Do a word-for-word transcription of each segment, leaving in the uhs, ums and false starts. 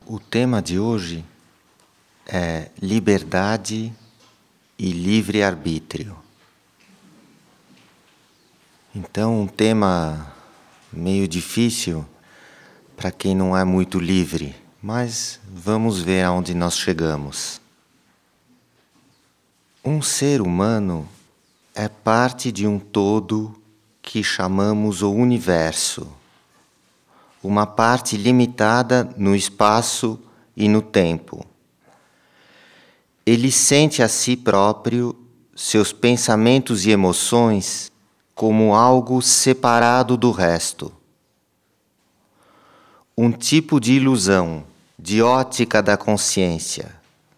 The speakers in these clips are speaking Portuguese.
O tema de hoje é liberdade e livre-arbítrio. Então, um tema meio difícil para quem não é muito livre, mas vamos ver aonde nós chegamos. Um ser humano é parte de um todo que chamamos o universo, uma parte limitada no espaço e no tempo. Ele sente a si próprio seus pensamentos e emoções como algo separado do resto. Um tipo de ilusão, de ótica da consciência.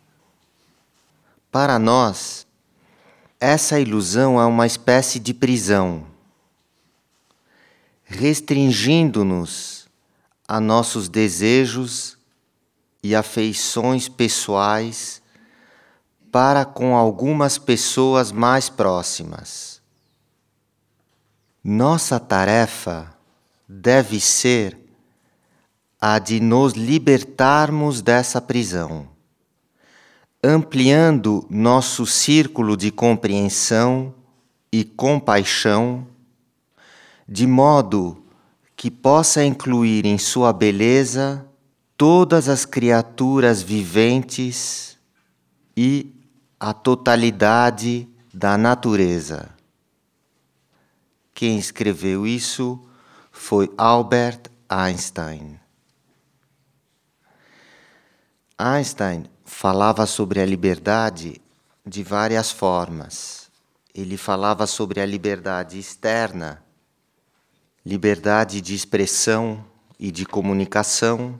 Para nós, essa ilusão é uma espécie de prisão, restringindo-nos a nossos desejos e afeições pessoais para com algumas pessoas mais próximas. Nossa tarefa deve ser a de nos libertarmos dessa prisão, ampliando nosso círculo de compreensão e compaixão, de modo que possa incluir em sua beleza todas as criaturas viventes e a totalidade da natureza. Quem escreveu isso foi Albert Einstein. Einstein falava sobre a liberdade de várias formas. Ele falava sobre a liberdade externa, liberdade de expressão e de comunicação.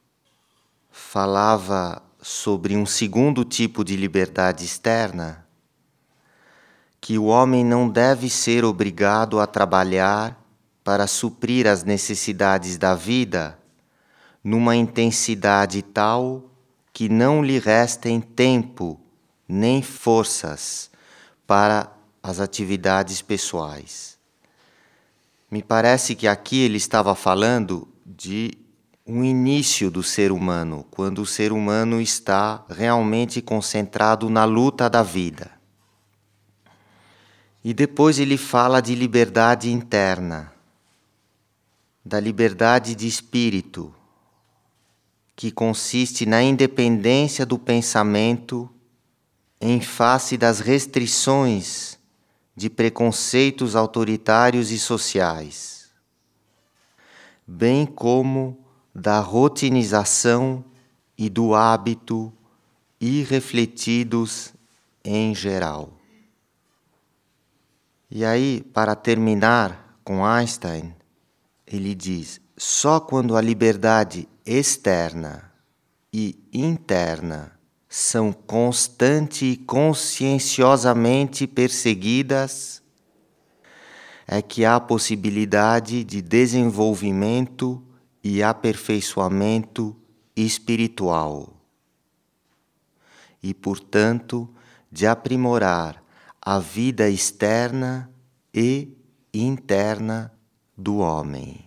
Falava sobre um segundo tipo de liberdade externa, que o homem não deve ser obrigado a trabalhar para suprir as necessidades da vida numa intensidade tal que não lhe restem tempo nem forças para as atividades pessoais. Me parece que aqui ele estava falando de um início do ser humano, quando o ser humano está realmente concentrado na luta da vida. E depois ele fala de liberdade interna, da liberdade de espírito, que consiste na independência do pensamento em face das restrições de preconceitos autoritários e sociais, bem como da rotinização e do hábito irrefletidos em geral. E aí, para terminar com Einstein, ele diz: só quando a liberdade externa e interna são constante e conscienciosamente perseguidas, é que há possibilidade de desenvolvimento e aperfeiçoamento espiritual e, portanto, de aprimorar a vida externa e interna do homem.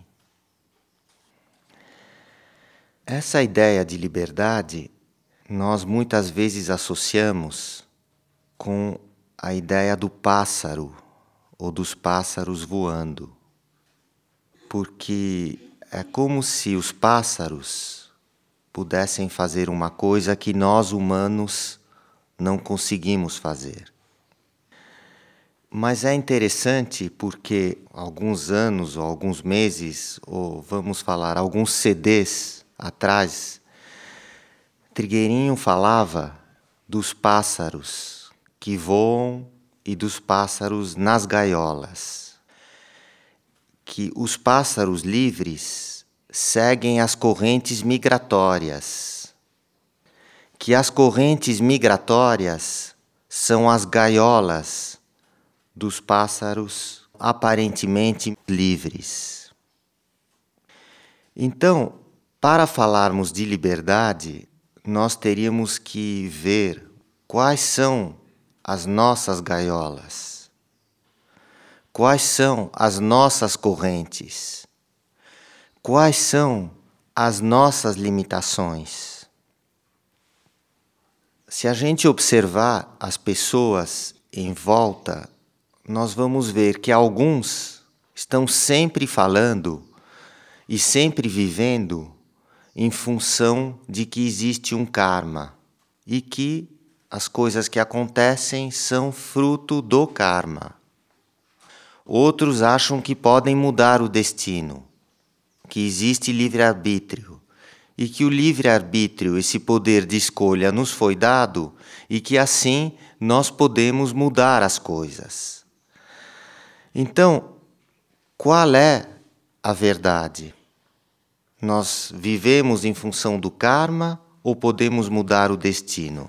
Essa ideia de liberdade nós muitas vezes associamos com a ideia do pássaro ou dos pássaros voando, porque é como se os pássaros pudessem fazer uma coisa que nós humanos não conseguimos fazer. Mas é interessante porque alguns anos ou alguns meses, ou vamos falar, alguns C Ds atrás, Trigueirinho falava dos pássaros que voam e dos pássaros nas gaiolas. Que os pássaros livres seguem as correntes migratórias. Que as correntes migratórias são as gaiolas dos pássaros aparentemente livres. Então, para falarmos de liberdade, nós teríamos que ver quais são as nossas gaiolas, quais são as nossas correntes, quais são as nossas limitações. se a gente observar as pessoas em volta, nós vamos ver que alguns estão sempre falando e sempre vivendo em função de que existe um karma e que as coisas que acontecem são fruto do karma. Outros acham que podem mudar o destino, que existe livre-arbítrio e que o livre-arbítrio, esse poder de escolha, nos foi dado e que assim nós podemos mudar as coisas. Então, qual é a verdade? Nós vivemos em função do karma ou podemos mudar o destino?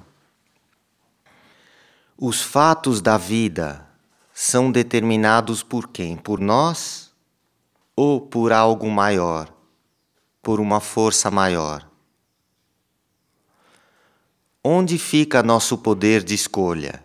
Os fatos da vida são determinados por quem? Por nós ou por algo maior? Por uma força maior? Onde fica nosso poder de escolha?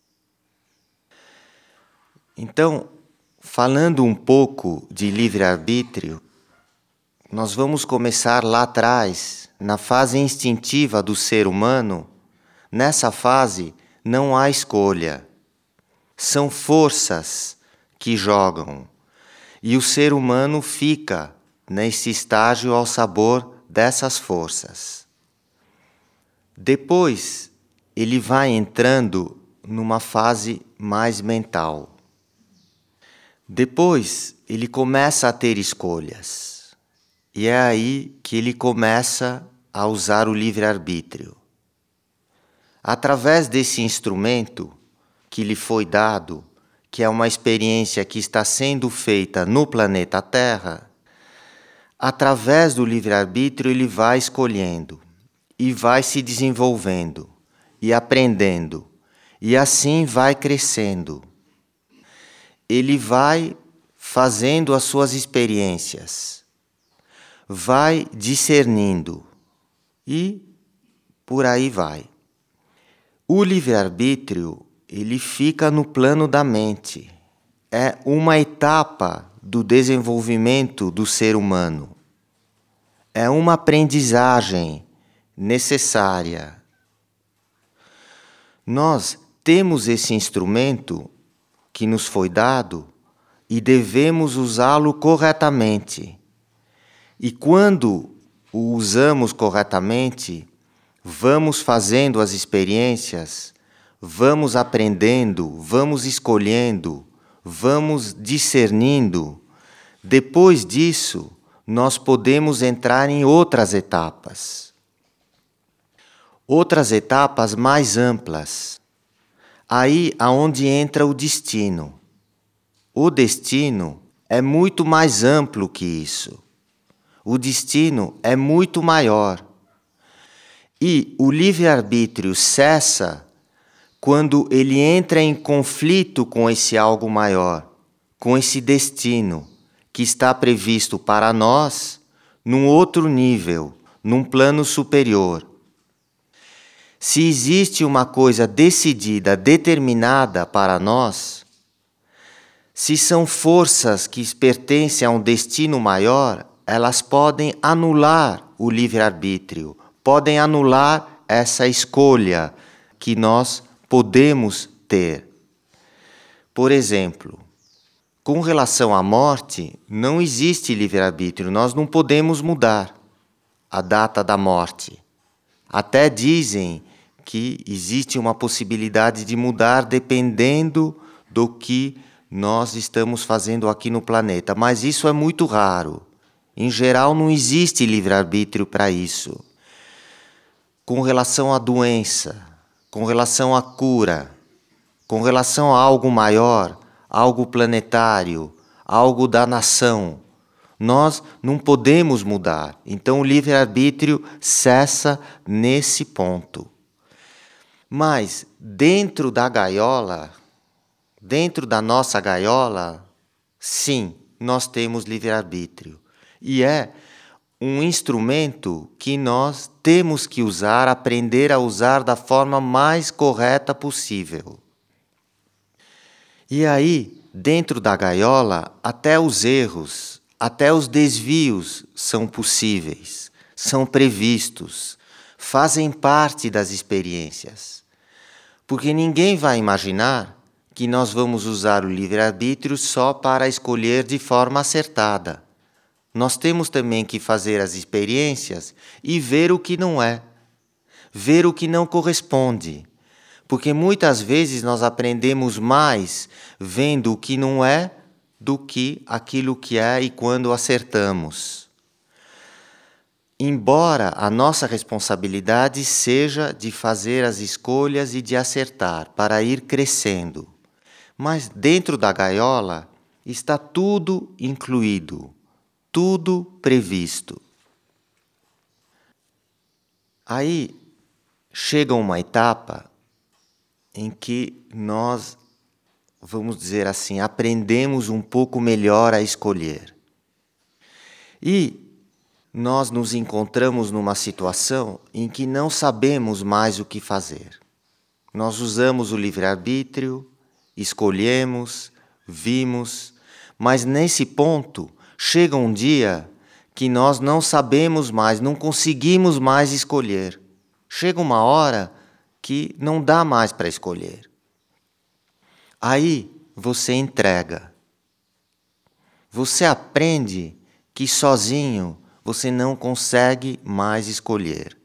Então, falando um pouco de livre-arbítrio, nós vamos começar lá atrás, na fase instintiva do ser humano. Nessa fase não há escolha. São forças que jogam. E o ser humano fica nesse estágio ao sabor dessas forças. Depois, ele vai entrando numa fase mais mental. Depois, ele começa a ter escolhas. E é aí que ele começa a usar o livre-arbítrio. Através desse instrumento que lhe foi dado, que é uma experiência que está sendo feita no planeta Terra, através do livre-arbítrio ele vai escolhendo e vai se desenvolvendo e aprendendo e assim vai crescendo. Ele vai fazendo as suas experiências, vai discernindo e por aí vai. O livre-arbítrio, ele fica no plano da mente. É uma etapa do desenvolvimento do ser humano. É uma aprendizagem necessária. Nós temos esse instrumento que nos foi dado e devemos usá-lo corretamente. E quando o usamos corretamente, vamos fazendo as experiências, vamos aprendendo, vamos escolhendo, vamos discernindo. Depois disso, nós podemos entrar em outras etapas. Outras etapas mais amplas. Aí aonde entra o destino. O destino é muito mais amplo que isso. O destino é muito maior. E o livre-arbítrio cessa quando ele entra em conflito com esse algo maior, com esse destino que está previsto para nós num outro nível, num plano superior. Se existe uma coisa decidida, determinada para nós, se são forças que pertencem a um destino maior, elas podem anular o livre-arbítrio, podem anular essa escolha que nós podemos ter. Por exemplo, com relação à morte, não existe livre-arbítrio, nós não podemos mudar a data da morte. Até dizem que existe uma possibilidade de mudar dependendo do que nós estamos fazendo aqui no planeta, mas isso é muito raro. Em geral, não existe livre-arbítrio para isso. Com relação à doença, com relação à cura, com relação a algo maior, algo planetário, algo da nação, nós não podemos mudar. Então o livre-arbítrio cessa nesse ponto. Mas dentro da gaiola, dentro da nossa gaiola, sim, nós temos livre-arbítrio. E é um instrumento que nós temos que usar, aprender a usar da forma mais correta possível. E aí, dentro da gaiola, até os erros, até os desvios são possíveis, são previstos. fazem parte das experiências. Porque ninguém vai imaginar que nós vamos usar o livre-arbítrio só para escolher de forma acertada. Nós temos também que fazer as experiências e ver o que não é, ver o que não corresponde. Porque muitas vezes nós aprendemos mais vendo o que não é do que aquilo que é e quando acertamos. Embora a nossa responsabilidade seja de fazer as escolhas e de acertar para ir crescendo, mas dentro da gaiola está tudo incluído, tudo previsto. Aí chega uma etapa em que nós, vamos dizer assim, aprendemos um pouco melhor a escolher. E nós nos encontramos numa situação em que não sabemos mais o que fazer. Nós usamos o livre-arbítrio, escolhemos, vimos, mas nesse ponto chega um dia que nós não sabemos mais, não conseguimos mais escolher. Chega uma hora que não dá mais para escolher. Aí você entrega. Você aprende que sozinho você não consegue mais escolher.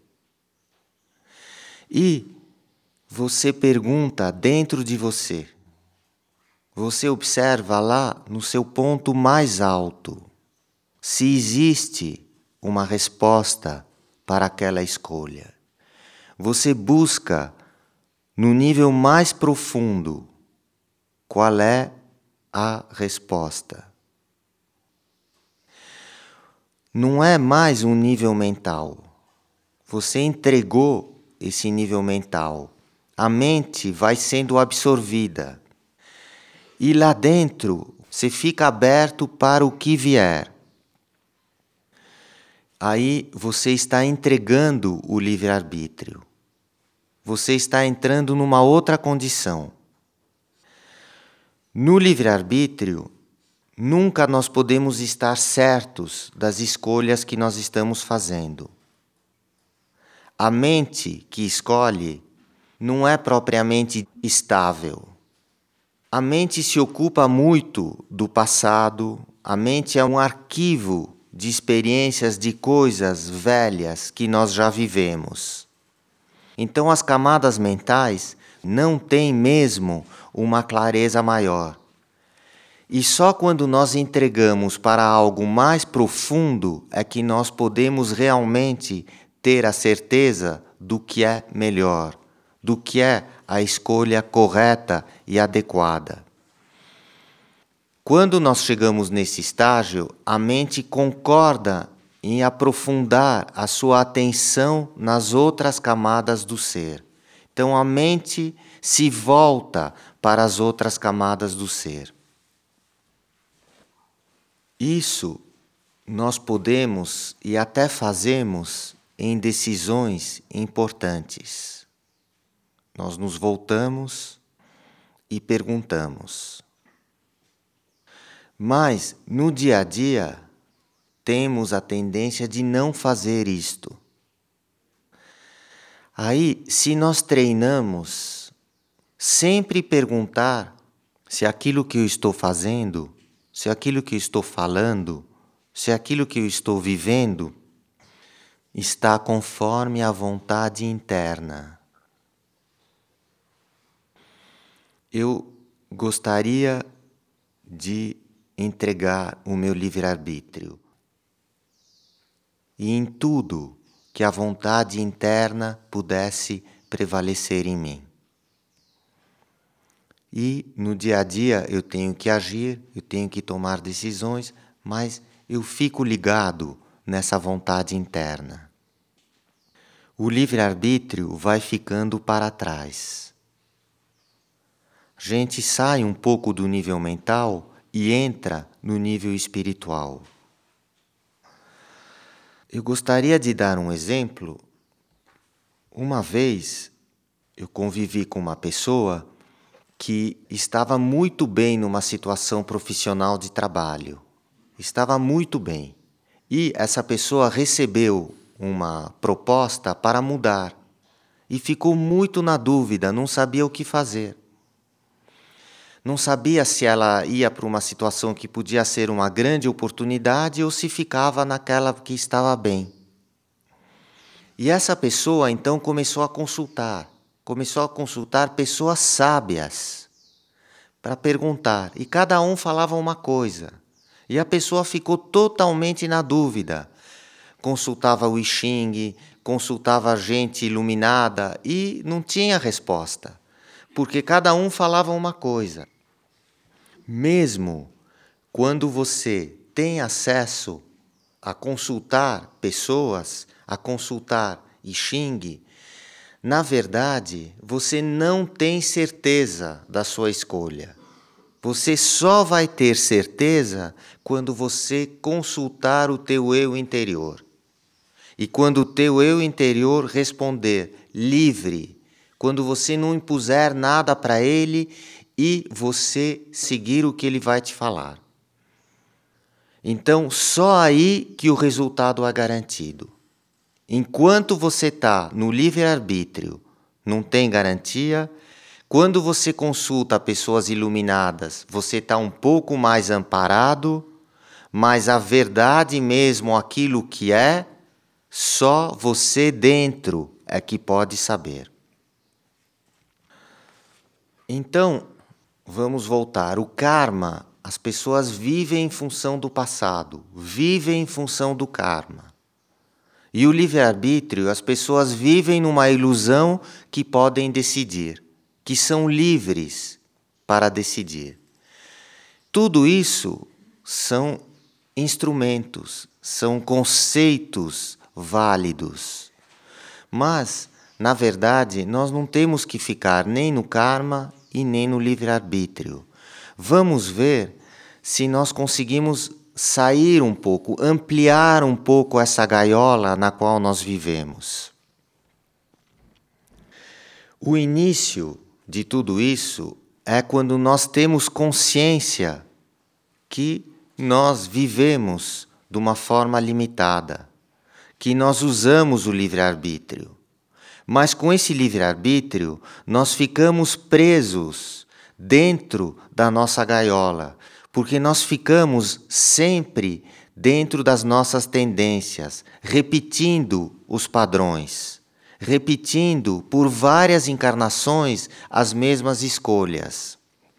E você pergunta dentro de você. Você observa lá no seu ponto mais alto se existe uma resposta para aquela escolha. Você busca no nível mais profundo qual é a resposta. Não é mais um nível mental. Você entregou esse nível mental. A mente vai sendo absorvida. E lá dentro você fica aberto para o que vier. Aí você está entregando o livre-arbítrio. Você está entrando numa outra condição. No livre-arbítrio, nunca nós podemos estar certos das escolhas que nós estamos fazendo. A mente que escolhe não é propriamente estável. A mente se ocupa muito do passado, a mente é um arquivo de experiências de coisas velhas que nós já vivemos. Então as camadas mentais não têm mesmo uma clareza maior. E só quando nós entregamos para algo mais profundo é que nós podemos realmente ter a certeza do que é melhor, do que é a escolha correta e adequada. Quando nós chegamos nesse estágio, a mente concorda em aprofundar a sua atenção nas outras camadas do ser. Então a mente se volta para as outras camadas do ser. Isso nós podemos e até fazemos em decisões importantes. Nós nos voltamos e perguntamos. Mas no dia a dia temos a tendência de não fazer isto. Aí, se nós treinamos sempre perguntar se aquilo que eu estou fazendo, se aquilo que eu estou falando, se aquilo que eu estou vivendo está conforme a vontade interna. Eu gostaria de entregar o meu livre-arbítrio e em tudo que a vontade interna pudesse prevalecer em mim. E no dia a dia eu tenho que agir, eu tenho que tomar decisões, mas eu fico ligado nessa vontade interna. O livre-arbítrio vai ficando para trás. A gente sai um pouco do nível mental e entra no nível espiritual. Eu gostaria de dar um exemplo. Uma vez eu convivi com uma pessoa que estava muito bem numa situação profissional de trabalho. Estava muito bem. E essa pessoa recebeu uma proposta para mudar e ficou muito na dúvida, não sabia o que fazer. Não sabia se ela ia para uma situação que podia ser uma grande oportunidade ou se ficava naquela que estava bem. E essa pessoa então começou a consultar, começou a consultar pessoas sábias para perguntar, e cada um falava uma coisa. E a pessoa ficou totalmente na dúvida. Consultava o I Ching, consultava gente iluminada e não tinha resposta, porque cada um falava uma coisa. Mesmo quando você tem acesso a consultar pessoas, a consultar I Ching, na verdade, você não tem certeza da sua escolha. Você só vai ter certeza quando você consultar o teu eu interior. E quando o teu eu interior responder livre, quando você não impuser nada para ele e você seguir o que ele vai te falar. Então, só aí que o resultado é garantido. Enquanto você está no livre-arbítrio, não tem garantia. Quando você consulta pessoas iluminadas, você está um pouco mais amparado, mas a verdade mesmo, aquilo que é, só você dentro é que pode saber. Então, vamos voltar. O karma, as pessoas vivem em função do passado, vivem em função do karma. E o livre-arbítrio, as pessoas vivem numa ilusão que podem decidir, que são livres para decidir. Tudo isso são instrumentos, são conceitos válidos. Mas, na verdade, nós não temos que ficar nem no karma e nem no livre-arbítrio. Vamos ver se nós conseguimos sair um pouco, ampliar um pouco essa gaiola na qual nós vivemos. O início de tudo isso é quando nós temos consciência que nós vivemos de uma forma limitada, que nós usamos o livre-arbítrio. Mas com esse livre-arbítrio, nós ficamos presos dentro da nossa gaiola, porque nós ficamos sempre dentro das nossas tendências, repetindo os padrões, repetindo por várias encarnações as mesmas escolhas.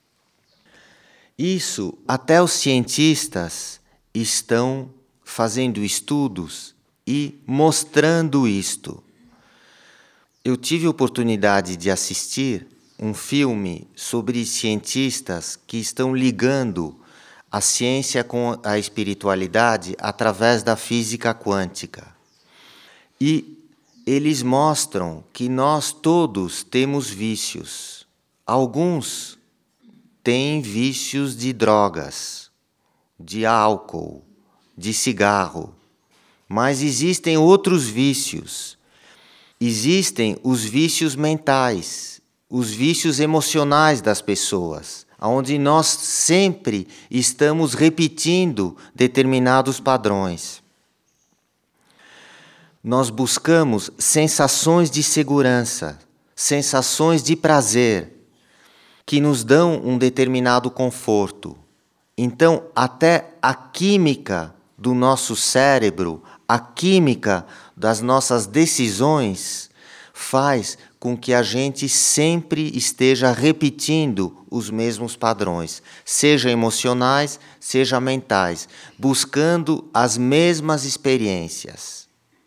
Isso, até os cientistas estão fazendo estudos e mostrando isto. Eu tive a oportunidade de assistir um filme sobre cientistas que estão ligando a ciência com a espiritualidade através da física quântica. E eles mostram que nós todos temos vícios. Alguns têm vícios de drogas, de álcool, de cigarro. Mas existem outros vícios. Existem os vícios mentais, os vícios emocionais das pessoas, onde nós sempre estamos repetindo determinados padrões. Nós buscamos sensações de segurança, sensações de prazer, que nos dão um determinado conforto. Então, até a química do nosso cérebro, a química das nossas decisões, faz com que a gente sempre esteja repetindo os mesmos padrões, seja emocionais, seja mentais, buscando as mesmas experiências.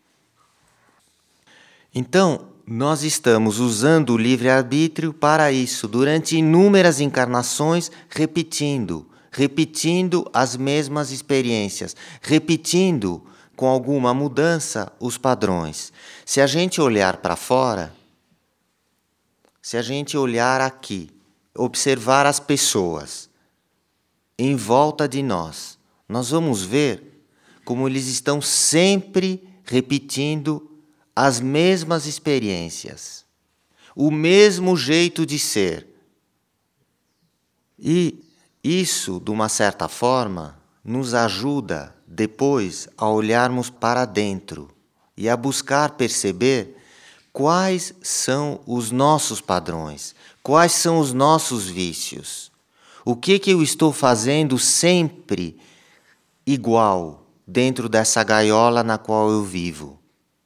Então, nós estamos usando o livre-arbítrio para isso, durante inúmeras encarnações, repetindo, repetindo as mesmas experiências, repetindo com alguma mudança os padrões. Se a gente olhar para fora, se a gente olhar aqui, observar as pessoas em volta de nós, nós vamos ver como eles estão sempre repetindo as mesmas experiências, o mesmo jeito de ser. E isso, de uma certa forma, nos ajuda depois a olharmos para dentro e a buscar perceber quais são os nossos padrões, quais são os nossos vícios. O que que eu estou fazendo sempre igual dentro dessa gaiola na qual eu vivo?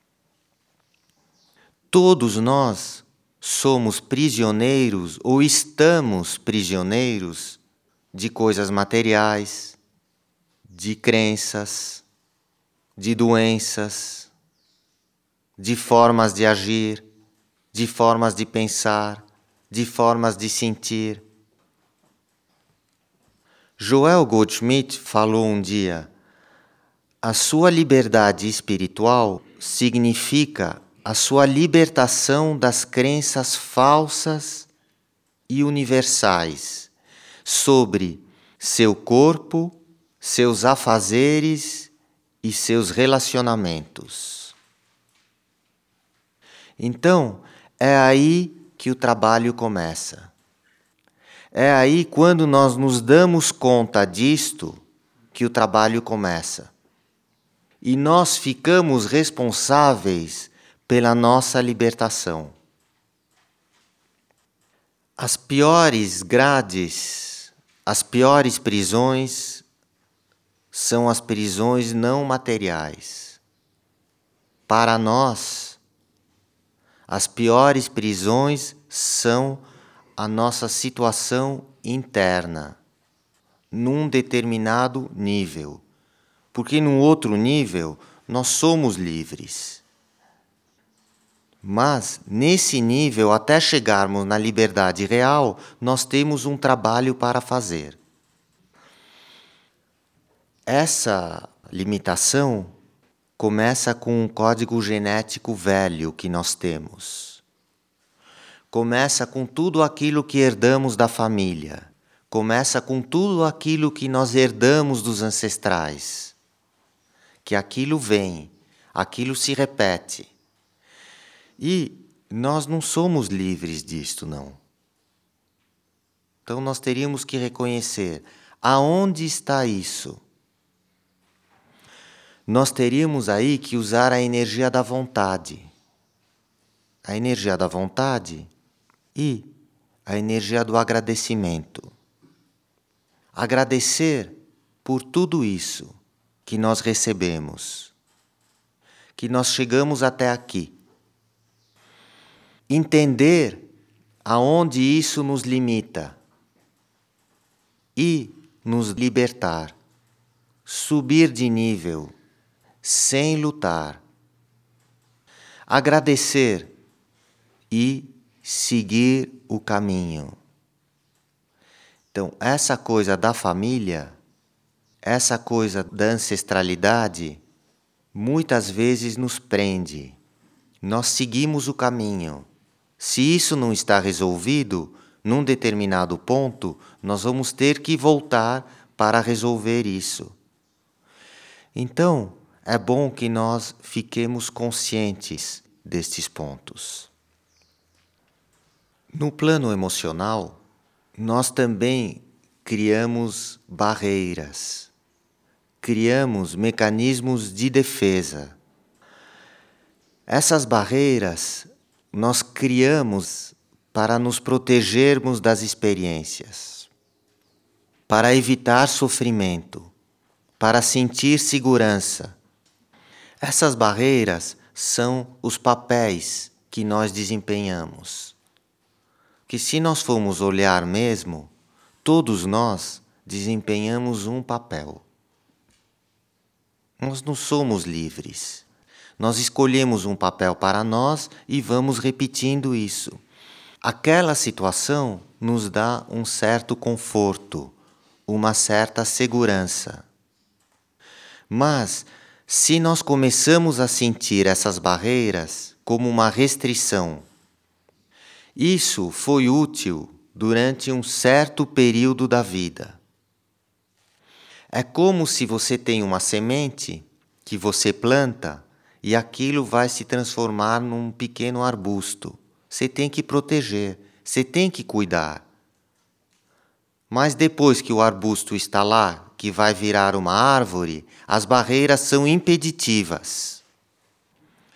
Todos nós somos prisioneiros ou estamos prisioneiros de coisas materiais, de crenças, de doenças, de formas de agir, de formas de pensar, de formas de sentir. Joel Goldschmidt falou um dia: a sua liberdade espiritual significa a sua libertação das crenças falsas e universais sobre seu corpo, seus afazeres e seus relacionamentos. Então, é aí que o trabalho começa. É aí, quando nós nos damos conta disto, que o trabalho começa. E nós ficamos responsáveis pela nossa libertação. As piores grades, as piores prisões são as prisões não materiais. Para nós, as piores prisões são a nossa situação interna, num determinado nível. Porque num outro nível, nós somos livres. Mas, nesse nível, até chegarmos na liberdade real, nós temos um trabalho para fazer. Essa limitação começa com um código genético velho que nós temos. Começa com tudo aquilo que herdamos da família. Começa com tudo aquilo que nós herdamos dos ancestrais. Que aquilo vem, aquilo se repete. E nós não somos livres disto, não. Então nós teríamos que reconhecer aonde está isso. Nós teríamos aí que usar a energia da vontade. A energia da vontade e a energia do agradecimento. Agradecer por tudo isso que nós recebemos, que nós chegamos até aqui. Entender aonde isso nos limita e nos libertar, subir de nível, sem lutar. Agradecer e seguir o caminho. Então, essa coisa da família, essa coisa da ancestralidade, muitas vezes nos prende. Nós seguimos o caminho. Se isso não está resolvido, num determinado ponto, nós vamos ter que voltar para resolver isso. Então, é bom que nós fiquemos conscientes destes pontos. No plano emocional, nós também criamos barreiras, criamos mecanismos de defesa. Essas barreiras nós criamos para nos protegermos das experiências, para evitar sofrimento, para sentir segurança. Essas barreiras são os papéis que nós desempenhamos. Que se nós formos olhar mesmo, todos nós desempenhamos um papel. Nós não somos livres. Nós escolhemos um papel para nós e vamos repetindo isso. Aquela situação nos dá um certo conforto, uma certa segurança. Mas, se nós começamos a sentir essas barreiras como uma restrição, isso foi útil durante um certo período da vida. É como se você tem uma semente que você planta e aquilo vai se transformar num pequeno arbusto. Você tem que proteger, você tem que cuidar. Mas depois que o arbusto está lá, que vai virar uma árvore, as barreiras são impeditivas.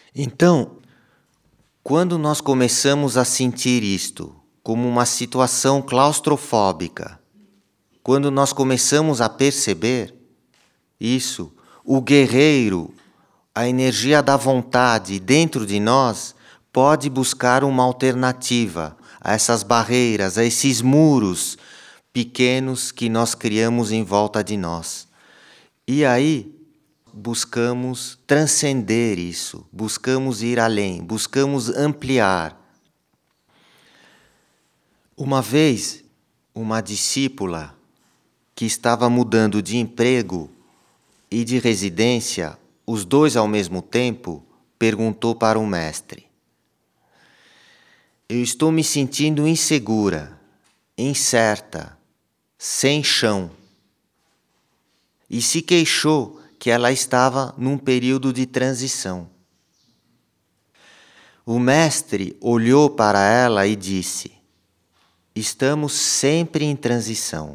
Então, quando nós começamos a sentir isto como uma situação claustrofóbica, quando nós começamos a perceber isso, o guerreiro, a energia da vontade dentro de nós pode buscar uma alternativa a essas barreiras, a esses muros pequenos que nós criamos em volta de nós. E aí buscamos transcender isso, buscamos ir além, buscamos ampliar. Uma vez, uma discípula que estava mudando de emprego e de residência, os dois ao mesmo tempo, perguntou para o mestre: eu estou me sentindo insegura, incerta, sem chão. E se queixou que ela estava num período de transição. O mestre olhou para ela e disse: estamos sempre em transição.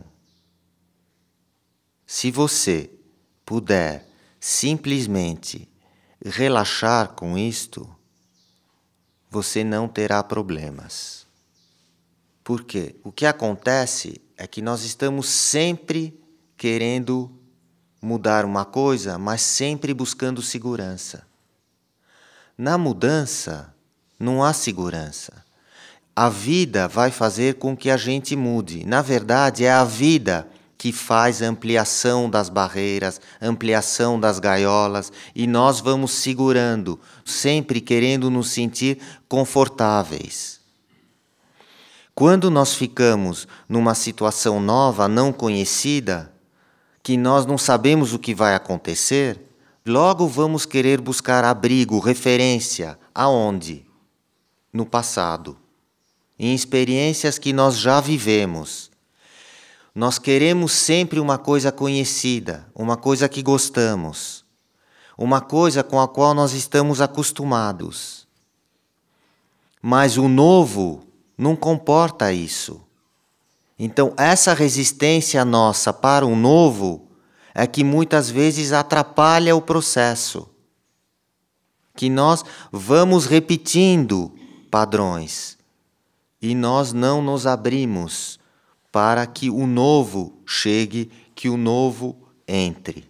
Se você puder simplesmente relaxar com isto, você não terá problemas. Por quê? O que acontece é que nós estamos sempre querendo mudar uma coisa, mas sempre buscando segurança. Na mudança, não há segurança. A vida vai fazer com que a gente mude. Na verdade, é a vida que faz ampliação das barreiras, ampliação das gaiolas, e nós vamos segurando, sempre querendo nos sentir confortáveis. Quando nós ficamos numa situação nova, não conhecida, que nós não sabemos o que vai acontecer, logo vamos querer buscar abrigo, referência. Aonde? No passado. Em experiências que nós já vivemos. Nós queremos sempre uma coisa conhecida, uma coisa que gostamos, uma coisa com a qual nós estamos acostumados. Mas o novo não comporta isso. Então, essa resistência nossa para o novo é que muitas vezes atrapalha o processo. Que nós vamos repetindo padrões e nós não nos abrimos para que o novo chegue, que o novo entre.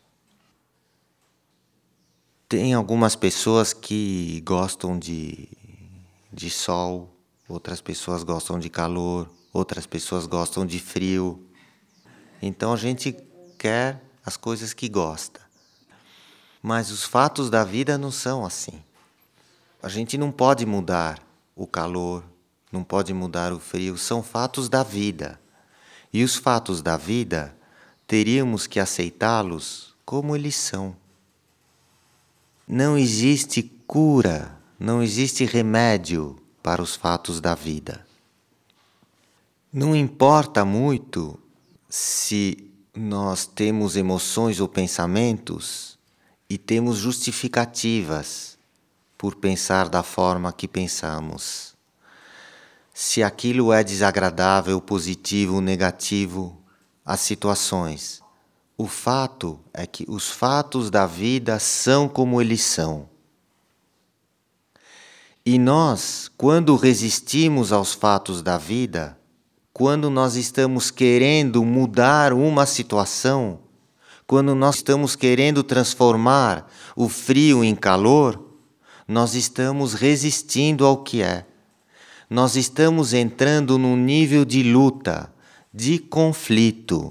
Tem algumas pessoas que gostam de, de sol, outras pessoas gostam de calor, outras pessoas gostam de frio. Então a gente quer as coisas que gosta. Mas os fatos da vida não são assim. A gente não pode mudar o calor, não pode mudar o frio, são fatos da vida. E os fatos da vida, teríamos que aceitá-los como eles são. Não existe cura, não existe remédio para os fatos da vida. Não importa muito se nós temos emoções ou pensamentos e temos justificativas por pensar da forma que pensamos. Se aquilo é desagradável, positivo, negativo, as situações. O fato é que os fatos da vida são como eles são. E nós, quando resistimos aos fatos da vida, quando nós estamos querendo mudar uma situação, quando nós estamos querendo transformar o frio em calor, nós estamos resistindo ao que é. Nós estamos entrando num nível de luta, de conflito.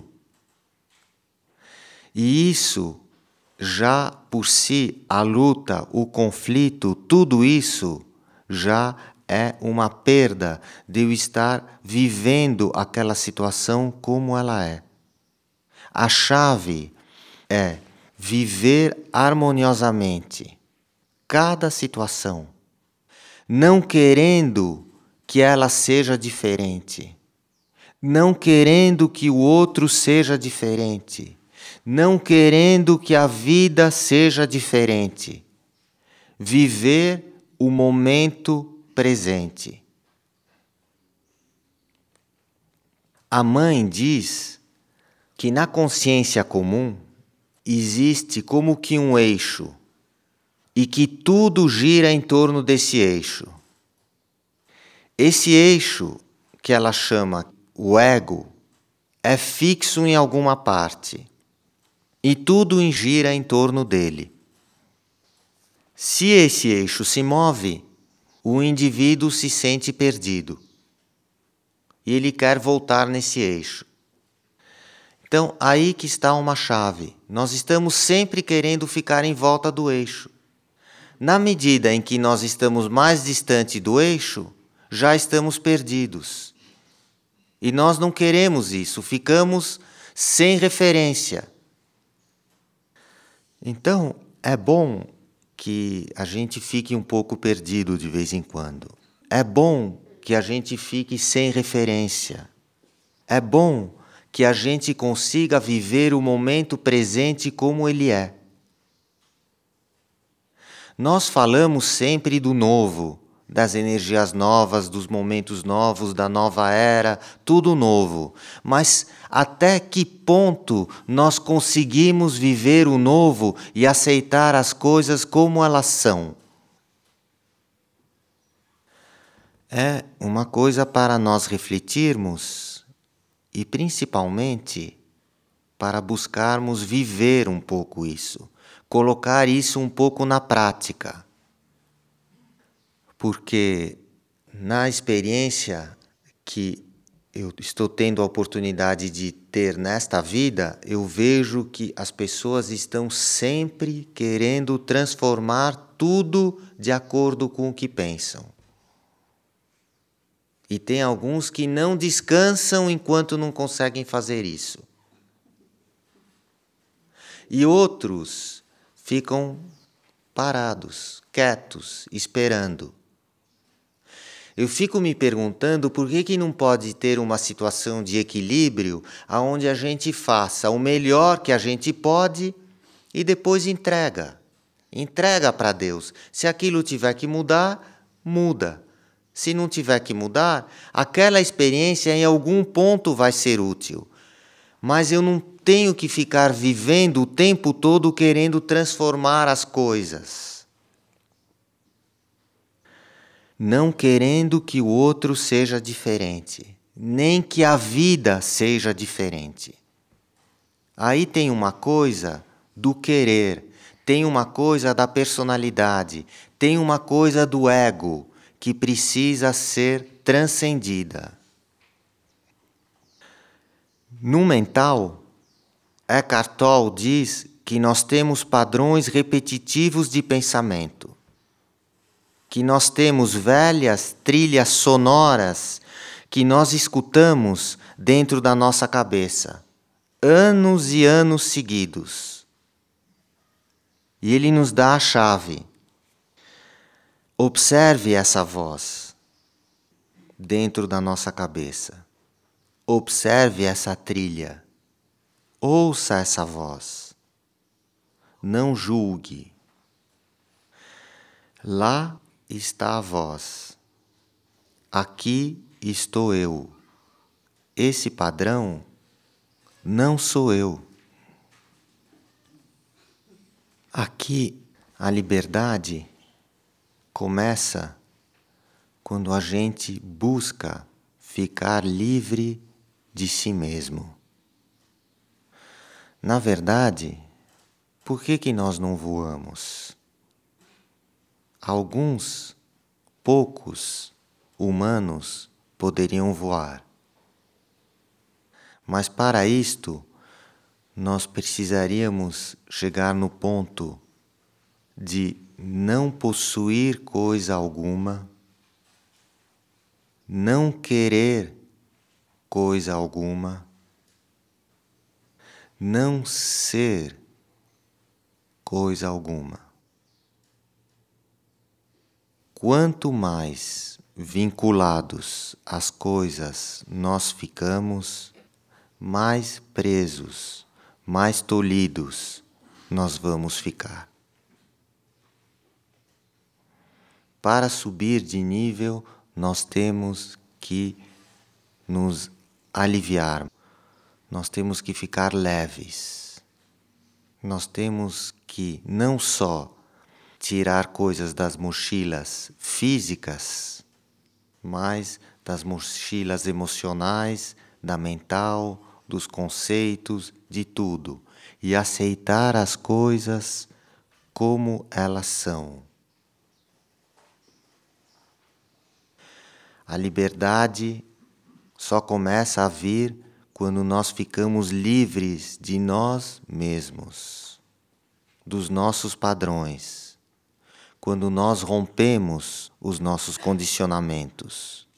E isso, já por si, a luta, o conflito, tudo isso já é uma perda de eu estar vivendo aquela situação como ela é. A chave é viver harmoniosamente cada situação, não querendo que ela seja diferente, não querendo que o outro seja diferente, não querendo que a vida seja diferente. Viver o momento presente. A mãe diz que na consciência comum existe como que um eixo. e que tudo gira em torno desse eixo. Esse eixo, que ela chama o ego, é fixo em alguma parte e tudo gira em torno dele. Se esse eixo se move, o indivíduo se sente perdido e ele quer voltar nesse eixo. Então, aí que está uma chave. Nós estamos sempre querendo ficar em volta do eixo. Na medida em que nós estamos mais distante do eixo, já estamos perdidos. E nós não queremos isso, ficamos sem referência. Então, é bom que a gente fique um pouco perdido de vez em quando. É bom que a gente fique sem referência. É bom que a gente consiga viver o momento presente como ele é. Nós falamos sempre do novo, das energias novas, dos momentos novos, da nova era, tudo novo. Mas até que ponto nós conseguimos viver o novo e aceitar as coisas como elas são? É uma coisa para nós refletirmos e, principalmente, para buscarmos viver um pouco isso, colocar isso um pouco na prática. Porque na experiência que eu estou tendo a oportunidade de ter nesta vida, eu vejo que as pessoas estão sempre querendo transformar tudo de acordo com o que pensam. E tem alguns que não descansam enquanto não conseguem fazer isso. E outros ficam parados, quietos, esperando. Eu fico me perguntando por que que não pode ter uma situação de equilíbrio onde a gente faça o melhor que a gente pode e depois entrega. Entrega para Deus. Se aquilo tiver que mudar, muda. Se não tiver que mudar, aquela experiência em algum ponto vai ser útil. Mas eu não tenho que ficar vivendo o tempo todo querendo transformar as coisas. Não querendo que o outro seja diferente, nem que a vida seja diferente. Aí tem uma coisa do querer, tem uma coisa da personalidade, tem uma coisa do ego, que precisa ser transcendida. No mental, Eckhart Tolle diz que nós temos padrões repetitivos de pensamento, que nós temos velhas trilhas sonoras que nós escutamos dentro da nossa cabeça, anos e anos seguidos. E ele nos dá a chave. Observe essa voz dentro da nossa cabeça. Observe essa trilha. Ouça essa voz. Não julgue. Lá está a voz. Aqui estou eu. Esse padrão não sou eu. Aqui a liberdade começa quando a gente busca ficar livre de si mesmo. Na verdade, por que que nós não voamos? Alguns, poucos humanos poderiam voar. Mas para isto, nós precisaríamos chegar no ponto de não possuir coisa alguma, não querer coisa alguma, não ser coisa alguma. Quanto mais vinculados às coisas nós ficamos, mais presos, mais tolhidos nós vamos ficar. Para subir de nível, nós temos que nos aliviar, nós temos que ficar leves, nós temos que não só tirar coisas das mochilas físicas, mas das mochilas emocionais, da mental, dos conceitos, de tudo, e aceitar as coisas como elas são. A liberdade só começa a vir quando nós ficamos livres de nós mesmos, dos nossos padrões, quando nós rompemos os nossos condicionamentos.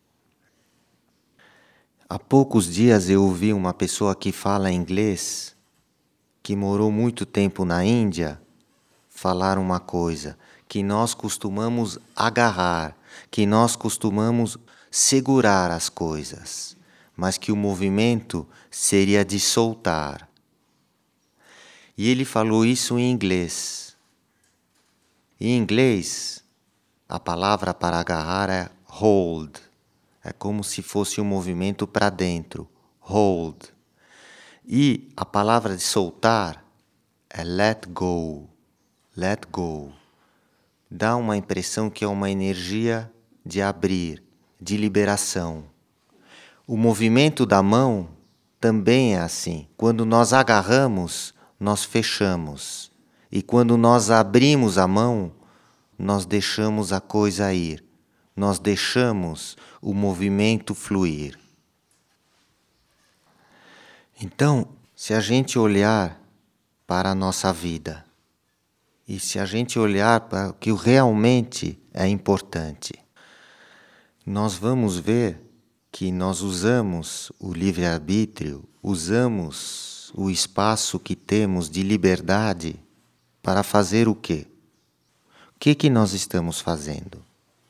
Há poucos dias eu ouvi uma pessoa que fala inglês, que morou muito tempo na Índia, falar uma coisa, que nós costumamos agarrar, que nós costumamos segurar as coisas, mas que o movimento seria de soltar. E ele falou isso em inglês. Em inglês, a palavra para agarrar é hold. É como se fosse um movimento para dentro, hold. E a palavra de soltar é let go, let go. Dá uma impressão que é uma energia de abrir, de liberação. O movimento da mão também é assim. Quando nós agarramos, nós fechamos. E quando nós abrimos a mão, nós deixamos a coisa ir. Nós deixamos o movimento fluir. Então, se a gente olhar para a nossa vida, e se a gente olhar para o que realmente é importante, nós vamos ver que nós usamos o livre-arbítrio, usamos o espaço que temos de liberdade para fazer o quê? O que que nós estamos fazendo?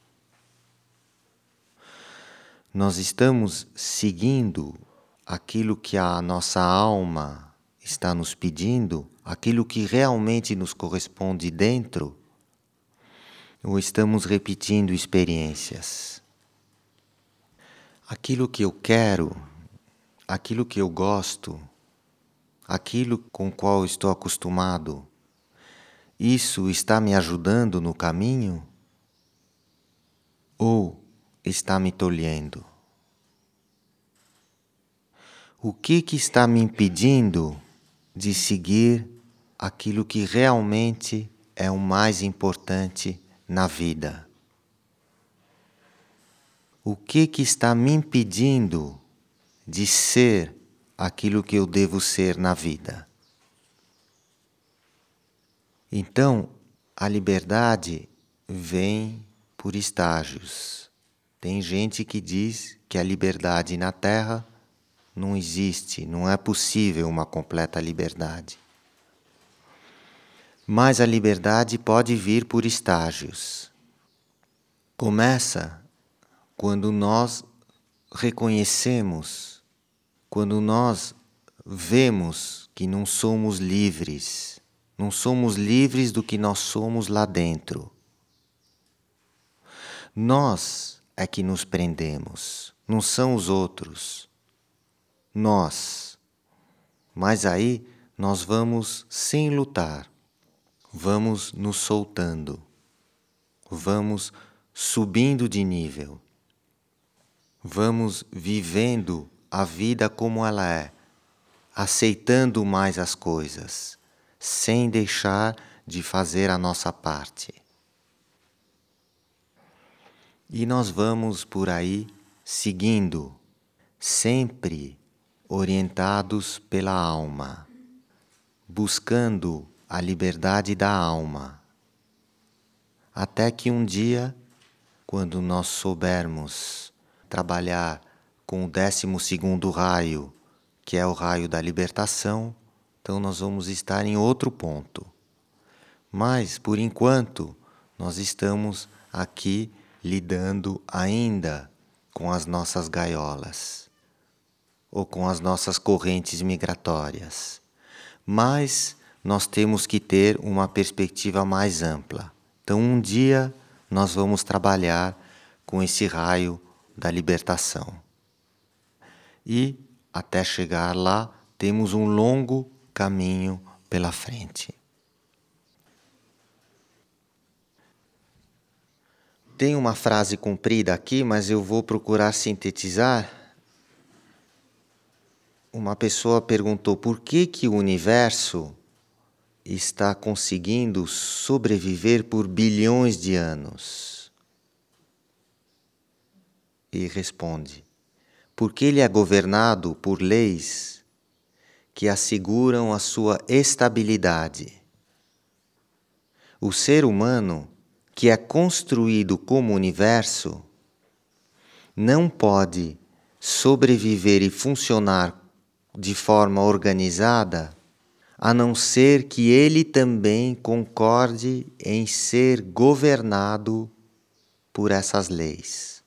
Nós estamos seguindo aquilo que a nossa alma está nos pedindo, aquilo que realmente nos corresponde dentro, ou estamos repetindo experiências? Aquilo que eu quero, aquilo que eu gosto, aquilo com o qual estou acostumado, isso está me ajudando no caminho? Ou está me tolhendo? O que que está me impedindo de seguir aquilo que realmente é o mais importante na vida? O que que está me impedindo de ser aquilo que eu devo ser na vida? Então, a liberdade vem por estágios. Tem gente que diz que a liberdade na Terra não existe, não é possível uma completa liberdade. Mas a liberdade pode vir por estágios. Começa quando nós reconhecemos, quando nós vemos que não somos livres, não somos livres do que nós somos lá dentro. Nós é que nos prendemos, não são os outros. Nós. Mas aí nós vamos sem lutar, vamos nos soltando, vamos subindo de nível, vamos vivendo a vida como ela é, aceitando mais as coisas, sem deixar de fazer a nossa parte. E nós vamos por aí seguindo, sempre orientados pela alma, buscando a liberdade da alma, até que um dia, quando nós soubermos trabalhar com o décimo segundo raio, que é o raio da libertação, então nós vamos estar em outro ponto. Mas, por enquanto, nós estamos aqui lidando ainda com as nossas gaiolas, ou com as nossas correntes migratórias. Mas nós temos que ter uma perspectiva mais ampla. Então, um dia nós vamos trabalhar com esse raio da libertação. E, até chegar lá, temos um longo caminho pela frente. Tem uma frase comprida aqui, mas eu vou procurar sintetizar. Uma pessoa perguntou por que que o universo está conseguindo sobreviver por bilhões de anos. E responde, porque ele é governado por leis que asseguram a sua estabilidade. O ser humano, que é construído como universo, não pode sobreviver e funcionar de forma organizada, a não ser que ele também concorde em ser governado por essas leis.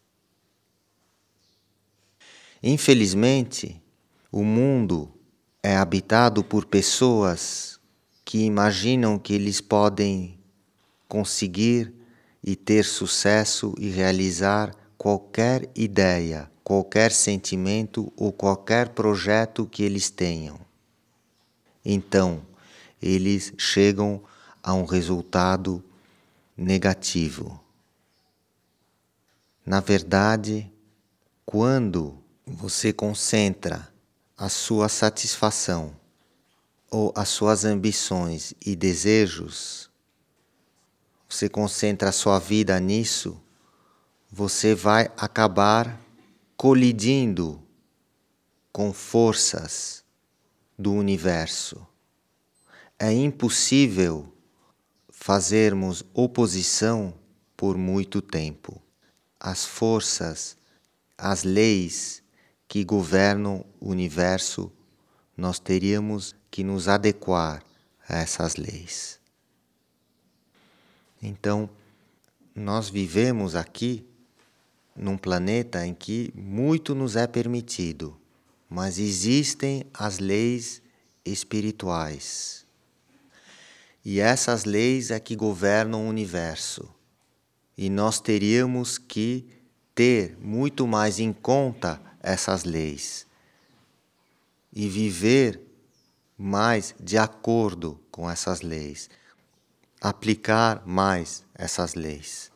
Infelizmente, o mundo é habitado por pessoas que imaginam que eles podem conseguir e ter sucesso e realizar qualquer ideia, qualquer sentimento ou qualquer projeto que eles tenham. Então, eles chegam a um resultado negativo. Na verdade, quando você concentra a sua satisfação ou as suas ambições e desejos, você concentra a sua vida nisso, você vai acabar colidindo com forças do universo. É impossível fazermos oposição por muito tempo. As forças, as leis que governam o universo, nós teríamos que nos adequar a essas leis. Então, nós vivemos aqui num planeta em que muito nos é permitido, mas existem as leis espirituais. E essas leis é que governam o universo. E nós teríamos que ter muito mais em conta essas leis e viver mais de acordo com essas leis, aplicar mais essas leis.